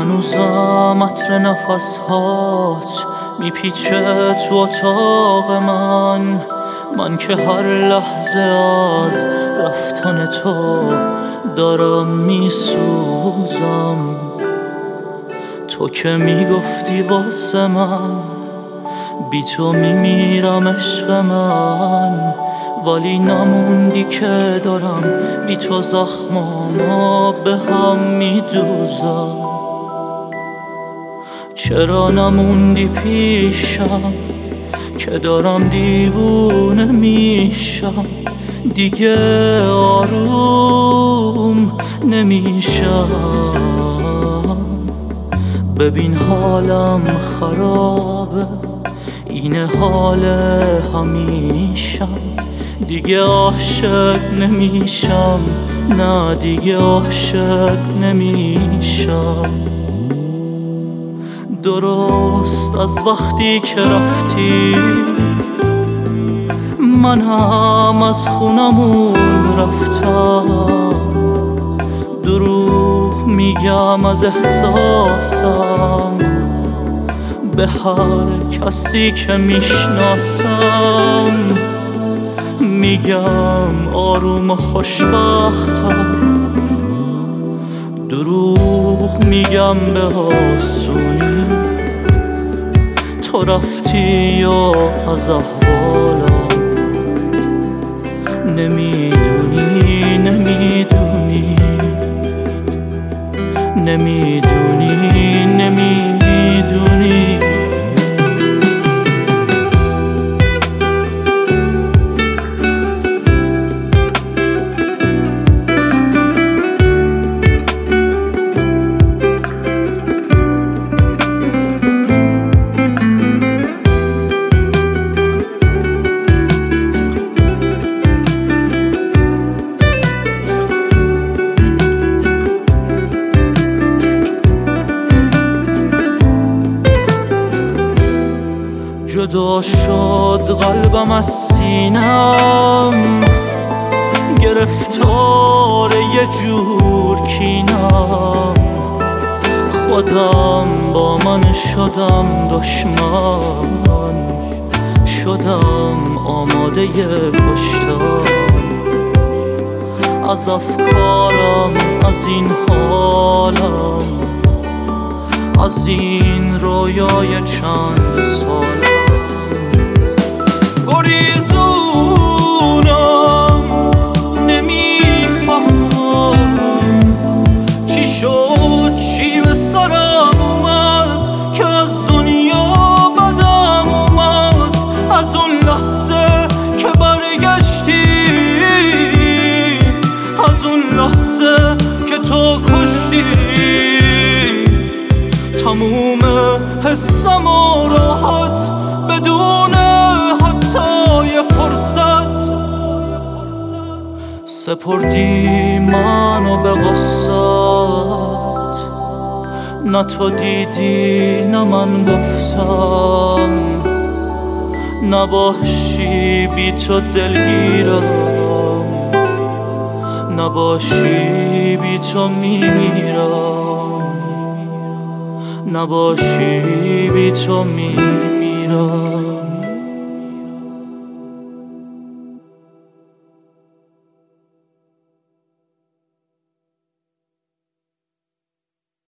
هنوزم عطر نفسهات میپیچه تو اتاق من که هر لحظه از رفتن تو دارم میسوزم. تو که میگفتی واسه من بی تو میمیرم عشق من، ولی نموندی که دارم بی تو زخمامو به هم میدوزم. چرا نموندی پیشم که دارم دیوونه میشم، دیگه آروم نمیشم. ببین حالم خرابه، اینه حال همیشم. دیگه عاشق نمیشم، نه دیگه عاشق نمیشم. درست از وقتی که رفتی من هم از خونمون رفتم. دروغ میگم از احساسم به هر کسی که میشناسم، میگم آروم و خوشبختم. دروغ میگم به آسونی، تو رفتی یا از احوالم نمیدونی نمیدونی نمیدونی نمیدونی. جدا شد قلبم از سینم، گرفتار یه جور کینم. خودم با من شدم دشمن، شدم آماده کشتن. از افکارم، از این حالم، از این رویای چند سالم گریزونم. نمیفهمم چی شد، چی به سرم اومد که از دنیا بدم اومد. از اون لحظه که برگشتی، از اون لحظه که تو کشتی، تموم حسم و راحت بدون حتی یه فرصت. سپردی منو به غصت، نه تو دیدی نه من گفتم. نباشی بی تو دلگیرم، نباشی بی تو میمیرم، نباشی بی تو میمیرم.